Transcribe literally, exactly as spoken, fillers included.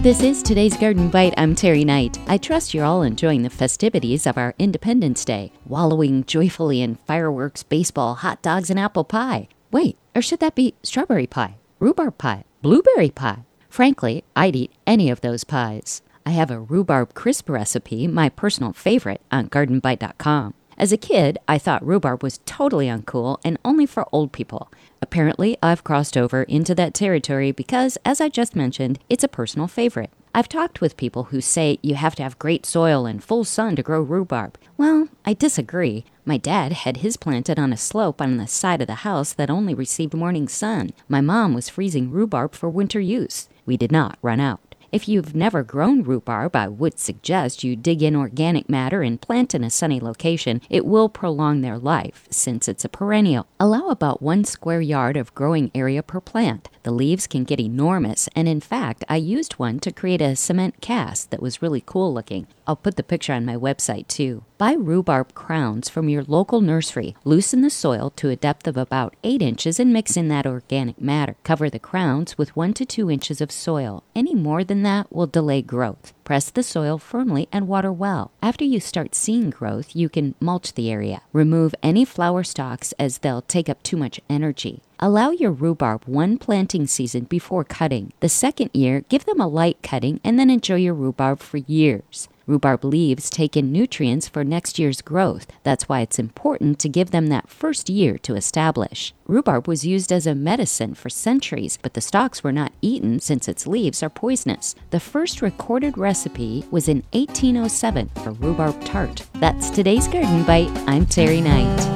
This is today's Garden Bite. I'm Terry Knight. I trust you're all enjoying the festivities of our Independence Day, wallowing joyfully in fireworks, baseball, hot dogs, and apple pie. Wait, or should that be strawberry pie, rhubarb pie, blueberry pie? Frankly, I'd eat any of those pies. I have a rhubarb crisp recipe, my personal favorite, on garden bite dot com. As a kid, I thought rhubarb was totally uncool and only for old people. Apparently, I've crossed over into that territory because, as I just mentioned, it's a personal favorite. I've talked with people who say you have to have great soil and full sun to grow rhubarb. Well, I disagree. My dad had his planted on a slope on the side of the house that only received morning sun. My mom was freezing rhubarb for winter use. We did not run out. If you've never grown rhubarb, I would suggest you dig in organic matter and plant in a sunny location. It will prolong their life, since it's a perennial. Allow about one square yard of growing area per plant. The leaves can get enormous, and in fact, I used one to create a cement cast that was really cool looking. I'll put the picture on my website too. Buy rhubarb crowns from your local nursery. Loosen the soil to a depth of about eight inches and mix in that organic matter. Cover the crowns with one to two inches of soil. Any more than that will delay growth. Press the soil firmly and water well. After you start seeing growth, you can mulch the area. Remove any flower stalks as they'll take up too much energy. Allow your rhubarb one planting season before cutting. The second year, give them a light cutting and then enjoy your rhubarb for years. Rhubarb leaves take in nutrients for next year's growth. That's why it's important to give them that first year to establish. Rhubarb was used as a medicine for centuries, but the stalks were not eaten since its leaves are poisonous. The first recorded recipe was in eighteen oh seven for rhubarb tart. That's today's Garden Bite. I'm Terry Knight.